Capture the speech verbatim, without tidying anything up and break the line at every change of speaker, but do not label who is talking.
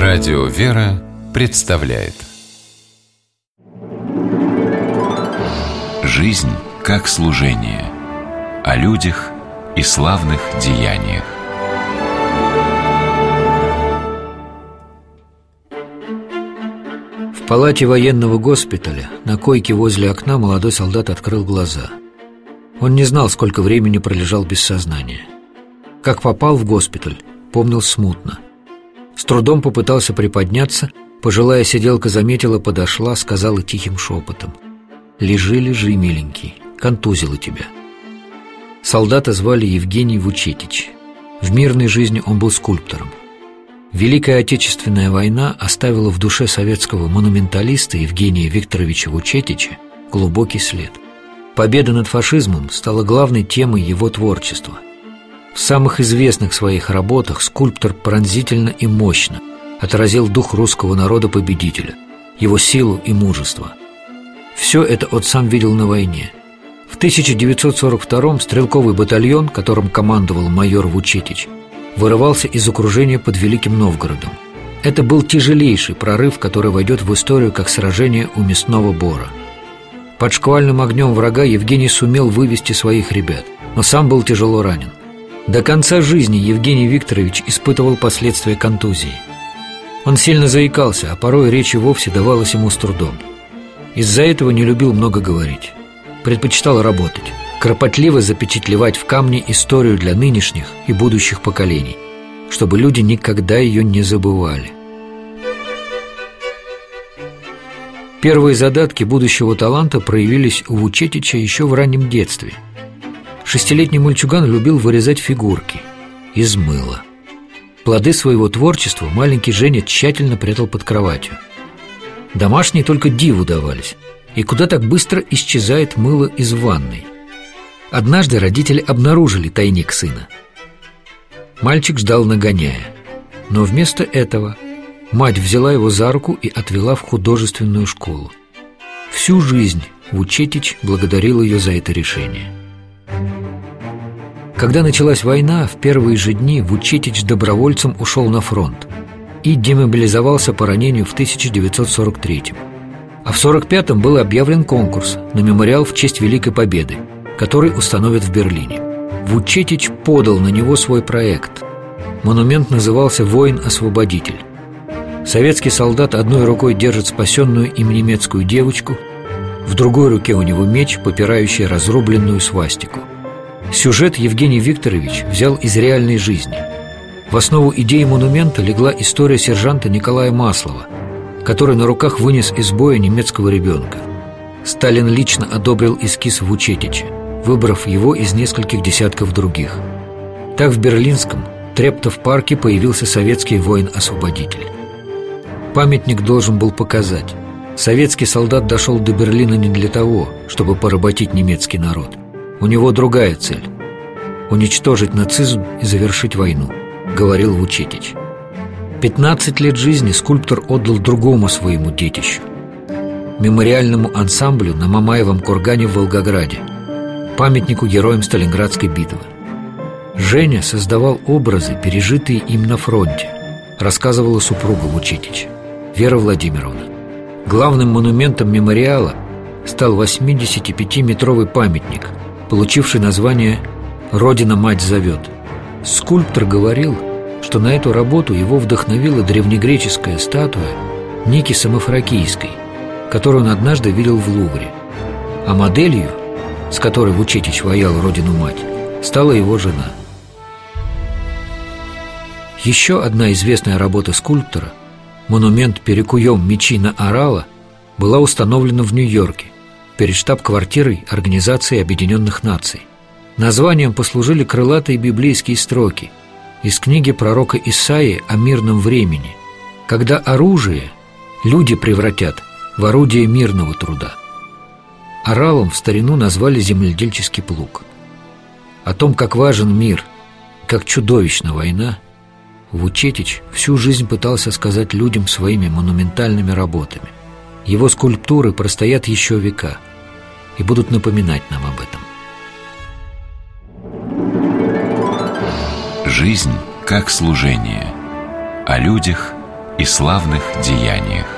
Радио «Вера» представляет «Жизнь как служение» о людях и славных деяниях.
В палате военного госпиталя на койке возле окна молодой солдат открыл глаза. Он не знал, сколько времени пролежал без сознания. Как попал в госпиталь, помнил смутно. С трудом попытался приподняться, пожилая сиделка заметила, подошла, сказала тихим шепотом: «Лежи, лежи, миленький, контузило тебя». Солдата звали Евгений Вучетич. В мирной жизни он был скульптором. Великая Отечественная война оставила в душе советского монументалиста Евгения Викторовича Вучетича глубокий след. Победа над фашизмом стала главной темой его творчества. В самых известных своих работах скульптор пронзительно и мощно отразил дух русского народа-победителя, его силу и мужество. Все это он сам видел на войне. В тысяча девятьсот сорок втором стрелковый батальон, которым командовал майор Вучетич, вырывался из окружения под Великим Новгородом. Это был тяжелейший прорыв, который войдет в историю как сражение у Мясного Бора. Под шквальным огнем врага Евгений сумел вывести своих ребят, но сам был тяжело ранен. До конца жизни Евгений Викторович испытывал последствия контузии. Он сильно заикался, а порой речь и вовсе давалась ему с трудом. Из-за этого не любил много говорить. Предпочитал работать, кропотливо запечатлевать в камне историю для нынешних и будущих поколений, чтобы люди никогда ее не забывали. Первые задатки будущего таланта проявились у Вучетича еще в раннем детстве. Шестилетний мальчуган любил вырезать фигурки из мыла. Плоды своего творчества маленький Женя тщательно прятал под кроватью. Домашние только диву давались. И куда так быстро исчезает мыло из ванной? Однажды родители обнаружили тайник сына. Мальчик ждал, нагоняя. Но вместо этого мать взяла его за руку и отвела в художественную школу. Всю жизнь Вучетич благодарил ее за это решение. Когда началась война, в первые же дни Вучетич добровольцем ушел на фронт и демобилизовался по ранению в тысяча девятьсот сорок третьем. А в сорок пятом был объявлен конкурс на мемориал в честь Великой Победы, который установят в Берлине. Вучетич подал на него свой проект. Монумент назывался «Воин-освободитель». Советский солдат одной рукой держит спасенную им немецкую девочку, в другой руке у него меч, попирающий разрубленную свастику. Сюжет Евгений Викторович взял из реальной жизни. В основу идеи монумента легла история сержанта Николая Маслова, который на руках вынес из боя немецкого ребенка. Сталин лично одобрил эскиз Вучетича, выбрав его из нескольких десятков других. Так в берлинском Трептов-парке появился советский воин-освободитель. Памятник должен был показать: советский солдат дошел до Берлина не для того, чтобы поработить немецкий народ. У него другая цель – уничтожить нацизм и завершить войну, говорил Вучетич. пятнадцать лет жизни скульптор отдал другому своему детищу – мемориальному ансамблю на Мамаевом кургане в Волгограде, памятнику героям Сталинградской битвы. Женя создавал образы, пережитые им на фронте, рассказывала супруга Вучетича, Вера Владимировна. Главным монументом мемориала стал восьмидесятипятиметровый памятник, получивший название «Родина-мать зовет». Скульптор говорил, что на эту работу его вдохновила древнегреческая статуя Ники Самофракийской, которую он однажды видел в Лувре. А моделью, с которой Вучетич ваял родину-мать, стала его жена. Еще одна известная работа скульптора, монумент «Перекуем мечи на орала», была установлена в Нью-Йорке перед штаб-квартирой Организации Объединенных Наций. Названием послужили крылатые библейские строки из книги пророка Исаии о мирном времени, когда оружие люди превратят в орудие мирного труда. Оралом в старину назвали земледельческий плуг. О том, как важен мир, как чудовищна война, Вучетич всю жизнь пытался сказать людям своими монументальными работами. Его скульптуры простоят еще века и будут напоминать нам об этом.
Жизнь как служение. О людях и славных деяниях.